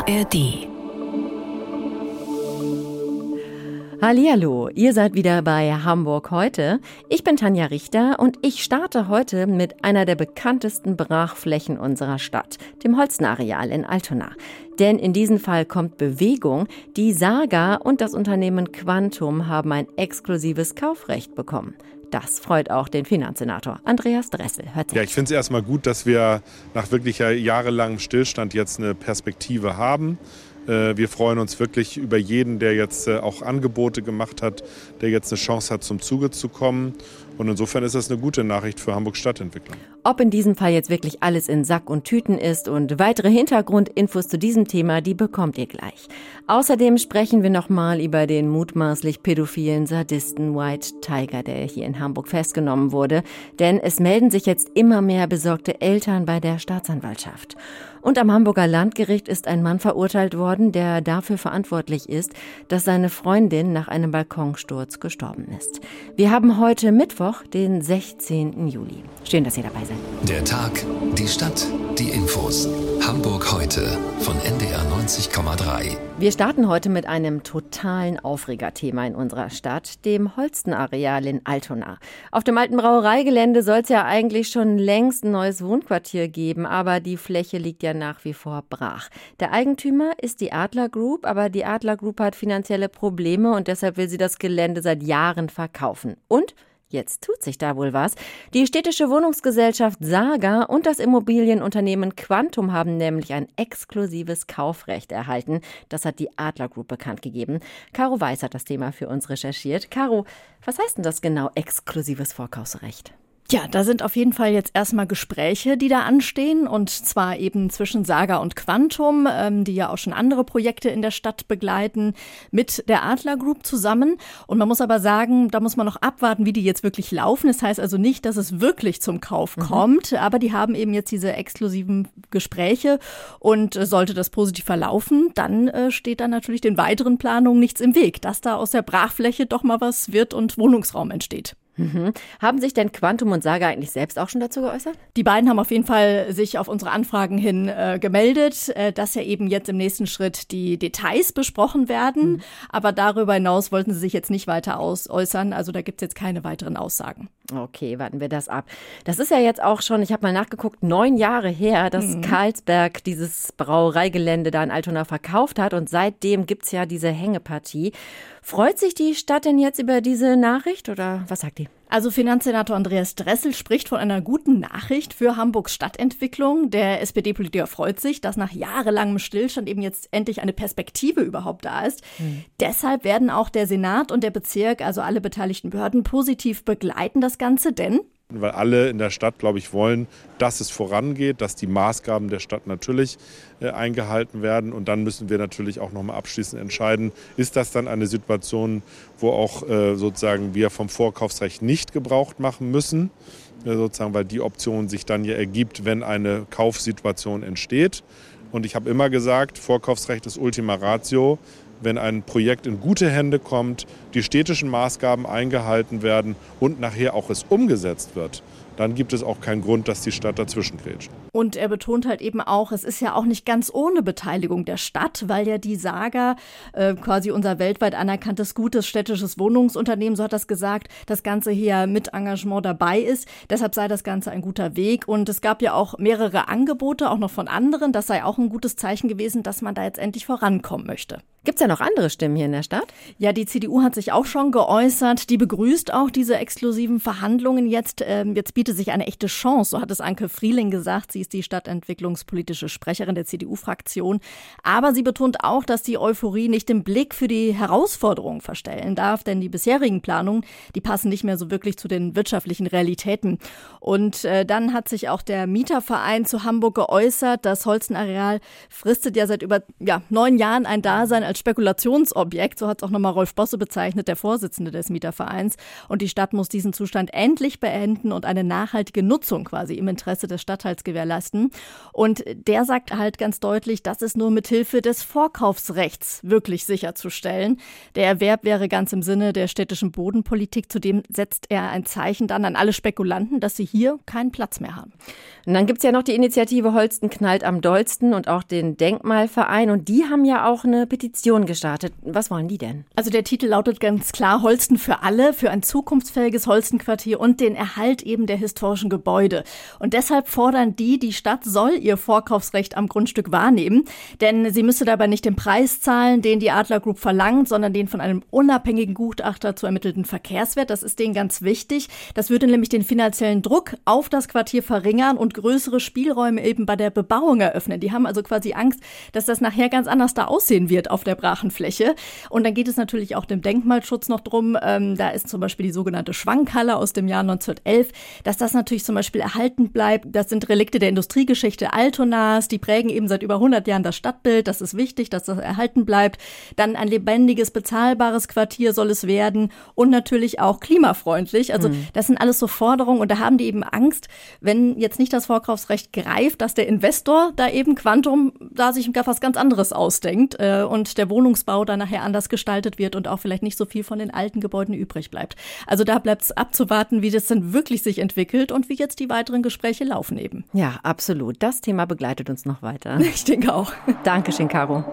ARD. Hallihallo, ihr seid wieder bei Hamburg heute. Ich bin Tanja Richter und ich starte heute mit einer der bekanntesten Brachflächen unserer Stadt, dem Holstenareal in Altona. Denn in diesem Fall kommt Bewegung. Die Saga und das Unternehmen Quantum haben ein exklusives Kaufrecht bekommen. Das freut auch den Finanzsenator Andreas Dressel. Hört sich. Ja, ich finde es erstmal gut, dass wir nach wirklich jahrelangem Stillstand jetzt eine Perspektive haben. Wir freuen uns wirklich über jeden, der jetzt auch Angebote gemacht hat, der jetzt eine Chance hat, zum Zuge zu kommen. Und insofern ist das eine gute Nachricht für Hamburgs Stadtentwicklung. Ob in diesem Fall jetzt wirklich alles in Sack und Tüten ist und weitere Hintergrundinfos zu diesem Thema, die bekommt ihr gleich. Außerdem sprechen wir nochmal über den mutmaßlich pädophilen Sadisten White Tiger, der hier in Hamburg festgenommen wurde. Denn es melden sich jetzt immer mehr besorgte Eltern bei der Staatsanwaltschaft. Und am Hamburger Landgericht ist ein Mann verurteilt worden, der dafür verantwortlich ist, dass seine Freundin nach einem Balkonsturz gestorben ist. Wir haben heute Mittwoch, den 16. Juli. Schön, dass ihr dabei seid. Der Tag, die Stadt, die Infos. Hamburg heute von NDR 90,3. Wir starten heute mit einem totalen Aufregerthema in unserer Stadt, dem Holstenareal in Altona. Auf dem alten Brauereigelände soll es ja eigentlich schon längst ein neues Wohnquartier geben, aber die Fläche liegt ja nach wie vor brach. Der Eigentümer ist die Adler Group, aber die Adler Group hat finanzielle Probleme und deshalb will sie das Gelände seit Jahren verkaufen. Und jetzt tut sich da wohl was. Die städtische Wohnungsgesellschaft Saga und das Immobilienunternehmen Quantum haben nämlich ein exklusives Kaufrecht erhalten. Das hat die Adler Group bekannt gegeben. Caro Weiß hat das Thema für uns recherchiert. Caro, was heißt denn das genau, exklusives Vorkaufsrecht? Ja, da sind auf jeden Fall jetzt erstmal Gespräche, die da anstehen, und zwar eben zwischen Saga und Quantum, die ja auch schon andere Projekte in der Stadt begleiten, mit der Adler Group zusammen. Und man muss aber sagen, da muss man noch abwarten, wie die jetzt wirklich laufen. Das heißt also nicht, dass es wirklich zum Kauf kommt, aber die haben eben jetzt diese exklusiven Gespräche, und sollte das positiv verlaufen, dann steht da natürlich den weiteren Planungen nichts im Weg, dass da aus der Brachfläche doch mal was wird und Wohnungsraum entsteht. Haben sich denn Quantum und Saga eigentlich selbst auch schon dazu geäußert? Die beiden haben auf jeden Fall sich auf unsere Anfragen hin gemeldet, dass ja eben jetzt im nächsten Schritt die Details besprochen werden. Aber darüber hinaus wollten sie sich jetzt nicht weiter äußern. Also da gibt es jetzt keine weiteren Aussagen. Okay, warten wir das ab. Das ist ja jetzt auch schon, ich habe mal nachgeguckt, 9 Jahre her, dass Carlsberg dieses Brauereigelände da in Altona verkauft hat. Und seitdem gibt's ja diese Hängepartie. Freut sich die Stadt denn jetzt über diese Nachricht oder was sagt die? Also Finanzsenator Andreas Dressel spricht von einer guten Nachricht für Hamburgs Stadtentwicklung. Der SPD-Politiker freut sich, dass nach jahrelangem Stillstand eben jetzt endlich eine Perspektive überhaupt da ist. Deshalb werden auch der Senat und der Bezirk, also alle beteiligten Behörden, positiv begleiten das Ganze, denn Weil alle in der Stadt, glaube ich, wollen, dass es vorangeht, dass die Maßgaben der Stadt natürlich eingehalten werden. Und dann müssen wir natürlich auch nochmal abschließend entscheiden, ist das dann eine Situation, wo auch sozusagen wir vom Vorkaufsrecht nicht Gebrauch machen müssen, sozusagen, weil die Option sich dann ja ergibt, wenn eine Kaufsituation entsteht. Und ich habe immer gesagt, Vorkaufsrecht ist Ultima Ratio. Wenn ein Projekt in gute Hände kommt, die städtischen Maßgaben eingehalten werden und nachher auch es umgesetzt wird, dann gibt es auch keinen Grund, dass die Stadt dazwischen grätscht. Und er betont halt eben auch, es ist ja auch nicht ganz ohne Beteiligung der Stadt, weil ja die Saga, quasi unser weltweit anerkanntes gutes städtisches Wohnungsunternehmen, so hat das gesagt, das Ganze hier mit Engagement dabei ist. Deshalb sei das Ganze ein guter Weg. Und es gab ja auch mehrere Angebote, auch noch von anderen. Das sei auch ein gutes Zeichen gewesen, dass man da jetzt endlich vorankommen möchte. Gibt's ja noch andere Stimmen hier in der Stadt? Ja, die CDU hat sich auch schon geäußert. Die begrüßt auch diese exklusiven Verhandlungen jetzt. Jetzt bietet sich eine echte Chance, so hat es Anke Frieling gesagt. Sie ist die stadtentwicklungspolitische Sprecherin der CDU-Fraktion. Aber sie betont auch, dass die Euphorie nicht den Blick für die Herausforderungen verstellen darf. Denn die bisherigen Planungen, die passen nicht mehr so wirklich zu den wirtschaftlichen Realitäten. Und dann hat sich auch der Mieterverein zu Hamburg geäußert. Das Holstenareal fristet ja seit über 9 Jahren ein Dasein als Spekulationsobjekt, so hat es auch nochmal Rolf Bosse bezeichnet, der Vorsitzende des Mietervereins. Und die Stadt muss diesen Zustand endlich beenden und eine nachhaltige Nutzung quasi im Interesse des Stadtteils gewährleisten. Und der sagt halt ganz deutlich, das ist nur mit Hilfe des Vorkaufsrechts wirklich sicherzustellen. Der Erwerb wäre ganz im Sinne der städtischen Bodenpolitik. Zudem setzt er ein Zeichen dann an alle Spekulanten, dass sie hier keinen Platz mehr haben. Und dann gibt's ja noch die Initiative Holsten knallt am dollsten und auch den Denkmalverein. Und die haben ja auch eine Petition gestartet. Was wollen die denn? Also der Titel lautet ganz klar Holsten für alle, für ein zukunftsfähiges Holstenquartier und den Erhalt eben der historischen Gebäude. Und deshalb fordern die Stadt soll ihr Vorkaufsrecht am Grundstück wahrnehmen. Denn sie müsse dabei nicht den Preis zahlen, den die Adler Group verlangt, sondern den von einem unabhängigen Gutachter zu ermittelten Verkehrswert. Das ist denen ganz wichtig. Das würde nämlich den finanziellen Druck auf das Quartier verringern und größere Spielräume eben bei der Bebauung eröffnen. Die haben also quasi Angst, dass das nachher ganz anders da aussehen wird auf der Brachenfläche. Und dann geht es natürlich auch dem Denkmalschutz noch drum. Da ist zum Beispiel die sogenannte Schwankhalle aus dem Jahr 1911, dass das natürlich zum Beispiel erhalten bleibt. Das sind Relikte der Industriegeschichte Altonas. Die prägen eben seit über 100 Jahren das Stadtbild. Das ist wichtig, dass das erhalten bleibt. Dann ein lebendiges, bezahlbares Quartier soll es werden und natürlich auch klimafreundlich. Also das sind alles so Forderungen und da haben die eben Angst, wenn jetzt nicht das Vorkaufsrecht greift, dass der Investor da eben Quantum da sich was ganz anderes ausdenkt und der Wohnungsbau dann nachher anders gestaltet wird und auch vielleicht nicht so viel von den alten Gebäuden übrig bleibt. Also da bleibt es abzuwarten, wie das dann wirklich sich entwickelt und wie jetzt die weiteren Gespräche laufen eben. Ja, absolut. Das Thema begleitet uns noch weiter. Ich denke auch. Dankeschön, Caro.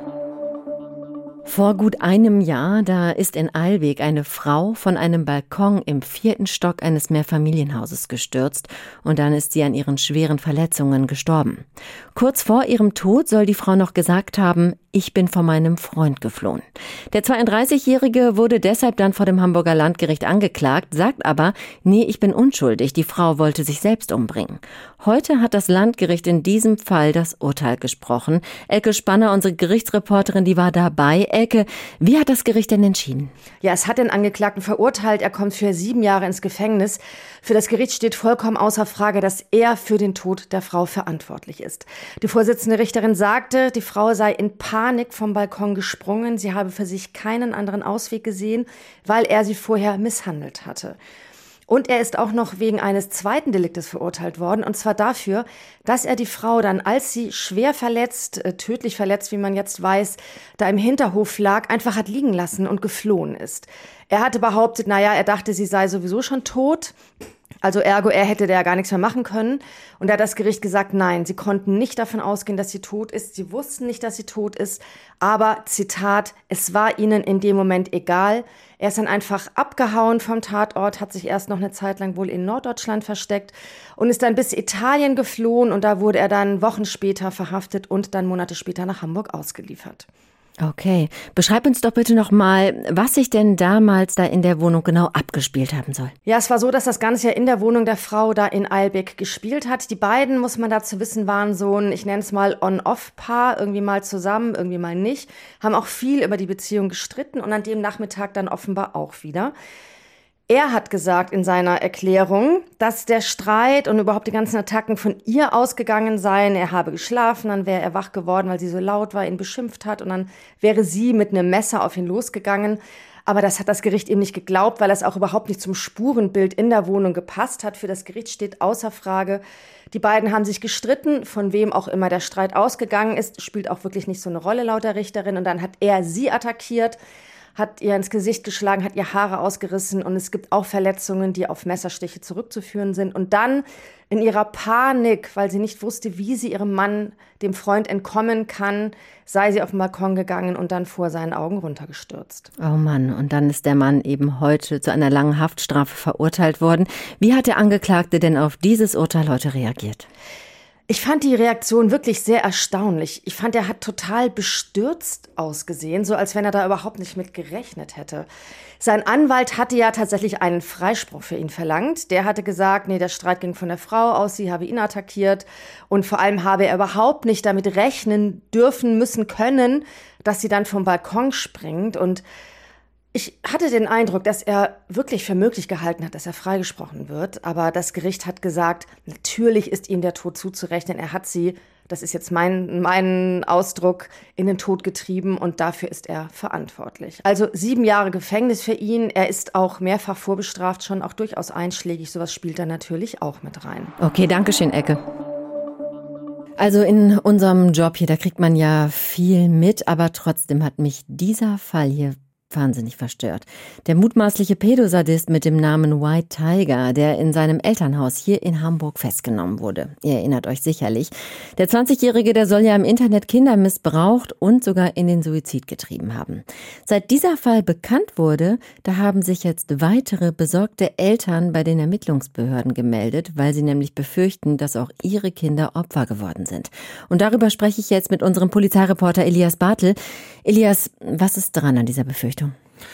Vor gut einem Jahr, da ist in Eilbek eine Frau von einem Balkon im 4. Stock eines Mehrfamilienhauses gestürzt und dann ist sie an ihren schweren Verletzungen gestorben. Kurz vor ihrem Tod soll die Frau noch gesagt haben, ich bin vor meinem Freund geflohen. Der 32-Jährige wurde deshalb dann vor dem Hamburger Landgericht angeklagt, sagt aber, nee, ich bin unschuldig, die Frau wollte sich selbst umbringen. Heute hat das Landgericht in diesem Fall das Urteil gesprochen. Elke Spanner, unsere Gerichtsreporterin, die war dabei. Elke, wie hat das Gericht denn entschieden? Ja, es hat den Angeklagten verurteilt. Er kommt für 7 Jahre ins Gefängnis. Für das Gericht steht vollkommen außer Frage, dass er für den Tod der Frau verantwortlich ist. Die Vorsitzende Richterin sagte, die Frau sei in Panik vom Balkon gesprungen. Sie habe für sich keinen anderen Ausweg gesehen, weil er sie vorher misshandelt hatte. Und er ist auch noch wegen eines zweiten Deliktes verurteilt worden, und zwar dafür, dass er die Frau dann, als sie schwer verletzt, tödlich verletzt, wie man jetzt weiß, da im Hinterhof lag, einfach hat liegen lassen und geflohen ist. Er hatte behauptet, er dachte, sie sei sowieso schon tot. Also ergo, er hätte da gar nichts mehr machen können. Und da hat das Gericht gesagt, nein, sie konnten nicht davon ausgehen, dass sie tot ist. Sie wussten nicht, dass sie tot ist. Aber, Zitat, es war ihnen in dem Moment egal. Er ist dann einfach abgehauen vom Tatort, hat sich erst noch eine Zeit lang wohl in Norddeutschland versteckt und ist dann bis Italien geflohen. Und da wurde er dann Wochen später verhaftet und dann Monate später nach Hamburg ausgeliefert. Okay, beschreib uns doch bitte noch mal, was sich denn damals da in der Wohnung genau abgespielt haben soll. Ja, es war so, dass das Ganze ja in der Wohnung der Frau da in Eilbek gespielt hat. Die beiden, muss man dazu wissen, waren so ein, ich nenne es mal On-Off-Paar, irgendwie mal zusammen, irgendwie mal nicht, haben auch viel über die Beziehung gestritten und an dem Nachmittag dann offenbar auch wieder. Er hat gesagt in seiner Erklärung, dass der Streit und überhaupt die ganzen Attacken von ihr ausgegangen seien. Er habe geschlafen, dann wäre er wach geworden, weil sie so laut war, ihn beschimpft hat und dann wäre sie mit einem Messer auf ihn losgegangen. Aber das hat das Gericht ihm nicht geglaubt, weil das auch überhaupt nicht zum Spurenbild in der Wohnung gepasst hat. Für das Gericht steht außer Frage, die beiden haben sich gestritten, von wem auch immer der Streit ausgegangen ist, spielt auch wirklich nicht so eine Rolle laut der Richterin. Und dann hat er sie attackiert, hat ihr ins Gesicht geschlagen, hat ihr Haare ausgerissen und es gibt auch Verletzungen, die auf Messerstiche zurückzuführen sind. Und dann in ihrer Panik, weil sie nicht wusste, wie sie ihrem Mann, dem Freund, entkommen kann, sei sie auf den Balkon gegangen und dann vor seinen Augen runtergestürzt. Oh Mann, und dann ist der Mann eben heute zu einer langen Haftstrafe verurteilt worden. Wie hat der Angeklagte denn auf dieses Urteil heute reagiert? Ich fand die Reaktion wirklich sehr erstaunlich. Ich fand, er hat total bestürzt ausgesehen, so als wenn er da überhaupt nicht mit gerechnet hätte. Sein Anwalt hatte ja tatsächlich einen Freispruch für ihn verlangt. Der hatte gesagt, nee, der Streit ging von der Frau aus, sie habe ihn attackiert und vor allem habe er überhaupt nicht damit rechnen dürfen, müssen, können, dass sie dann vom Balkon springt. Und ich hatte den Eindruck, dass er wirklich für möglich gehalten hat, dass er freigesprochen wird. Aber das Gericht hat gesagt, natürlich ist ihm der Tod zuzurechnen. Er hat sie das ist jetzt mein Ausdruck, in den Tod getrieben und dafür ist er verantwortlich. Also 7 Jahre Gefängnis für ihn. Er ist auch mehrfach vorbestraft, schon auch durchaus einschlägig. Sowas spielt da natürlich auch mit rein. Okay, danke schön, Ecke. Also in unserem Job hier, da kriegt man ja viel mit, aber trotzdem hat mich dieser Fall hier wahnsinnig verstört. Der mutmaßliche Pädosadist mit dem Namen White Tiger, der in seinem Elternhaus hier in Hamburg festgenommen wurde. Ihr erinnert euch sicherlich. Der 20-Jährige, der soll ja im Internet Kinder missbraucht und sogar in den Suizid getrieben haben. Seit dieser Fall bekannt wurde, da haben sich jetzt weitere besorgte Eltern bei den Ermittlungsbehörden gemeldet, weil sie nämlich befürchten, dass auch ihre Kinder Opfer geworden sind. Und darüber spreche ich jetzt mit unserem Polizeireporter Elias Bartel. Elias, was ist dran an dieser Befürchtung?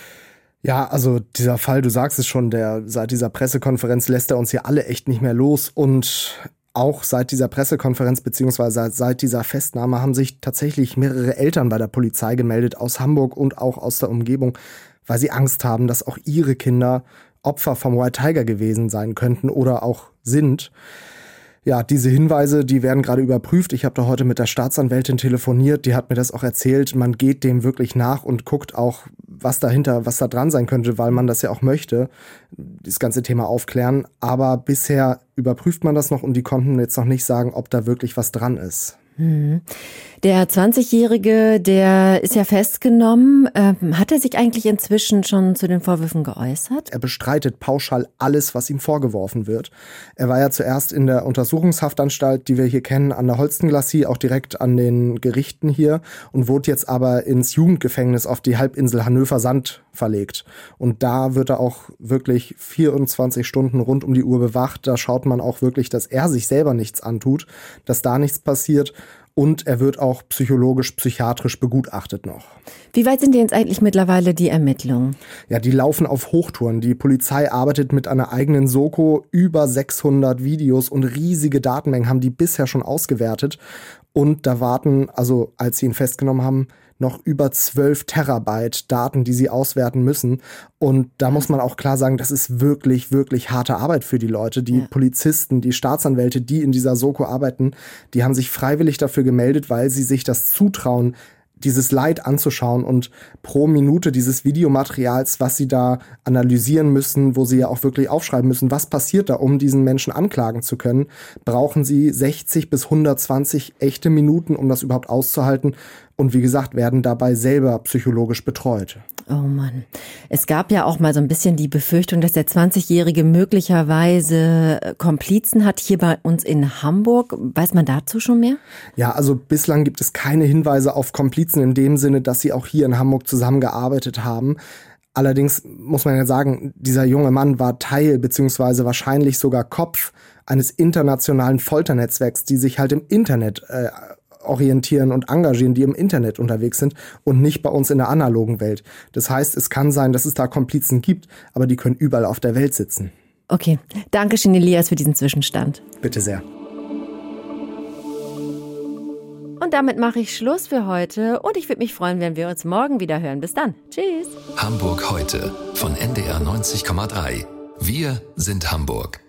Ja, also dieser Fall, du sagst es schon, seit dieser Pressekonferenz lässt er uns hier alle echt nicht mehr los. Und auch seit dieser Pressekonferenz beziehungsweise seit dieser Festnahme haben sich tatsächlich mehrere Eltern bei der Polizei gemeldet aus Hamburg und auch aus der Umgebung, weil sie Angst haben, dass auch ihre Kinder Opfer vom White Tiger gewesen sein könnten oder auch sind. Ja, diese Hinweise, die werden gerade überprüft. Ich habe da heute mit der Staatsanwältin telefoniert, die hat mir das auch erzählt. Man geht dem wirklich nach und guckt auch, was da dran sein könnte, weil man das ja auch möchte, das ganze Thema aufklären. Aber bisher überprüft man das noch und die konnten jetzt noch nicht sagen, ob da wirklich was dran ist. Der 20-Jährige, der ist ja festgenommen. Hat er sich eigentlich inzwischen schon zu den Vorwürfen geäußert? Er bestreitet pauschal alles, was ihm vorgeworfen wird. Er war ja zuerst in der Untersuchungshaftanstalt, die wir hier kennen, an der Holstenglassie, auch direkt an den Gerichten hier und wurde jetzt aber ins Jugendgefängnis auf die Halbinsel Hannover-Sand verlegt. Und da wird er auch wirklich 24 Stunden rund um die Uhr bewacht. Da schaut man auch wirklich, dass er sich selber nichts antut, dass da nichts passiert. Und er wird auch psychologisch-psychiatrisch begutachtet noch. Wie weit sind jetzt eigentlich mittlerweile die Ermittlungen? Ja, die laufen auf Hochtouren. Die Polizei arbeitet mit einer eigenen Soko. Über 600 Videos und riesige Datenmengen haben die bisher schon ausgewertet. Und da warten, also als sie ihn festgenommen haben, noch über 12 Terabyte Daten, die sie auswerten müssen. Und da muss man auch klar sagen, das ist wirklich, wirklich harte Arbeit für die Leute. Die Polizisten, die Staatsanwälte, die in dieser Soko arbeiten, die haben sich freiwillig dafür gemeldet, weil sie sich das zutrauen, dieses Leid anzuschauen und pro Minute dieses Videomaterials, was sie da analysieren müssen, wo sie ja auch wirklich aufschreiben müssen, was passiert da, um diesen Menschen anklagen zu können, brauchen sie 60 bis 120 echte Minuten, um das überhaupt auszuhalten. Und wie gesagt, werden dabei selber psychologisch betreut. Oh Mann. Es gab ja auch mal so ein bisschen die Befürchtung, dass der 20-Jährige möglicherweise Komplizen hat hier bei uns in Hamburg. Weiß man dazu schon mehr? Ja, also bislang gibt es keine Hinweise auf Komplizen in dem Sinne, dass sie auch hier in Hamburg zusammengearbeitet haben. Allerdings muss man ja sagen, dieser junge Mann war Teil beziehungsweise wahrscheinlich sogar Kopf eines internationalen Folternetzwerks, die sich halt im Internet orientieren und engagieren, die im Internet unterwegs sind und nicht bei uns in der analogen Welt. Das heißt, es kann sein, dass es da Komplizen gibt, aber die können überall auf der Welt sitzen. Okay, danke schön, Elias, für diesen Zwischenstand. Bitte sehr. Und damit mache ich Schluss für heute und ich würde mich freuen, wenn wir uns morgen wieder hören. Bis dann. Tschüss. Hamburg heute von NDR 90,3. Wir sind Hamburg.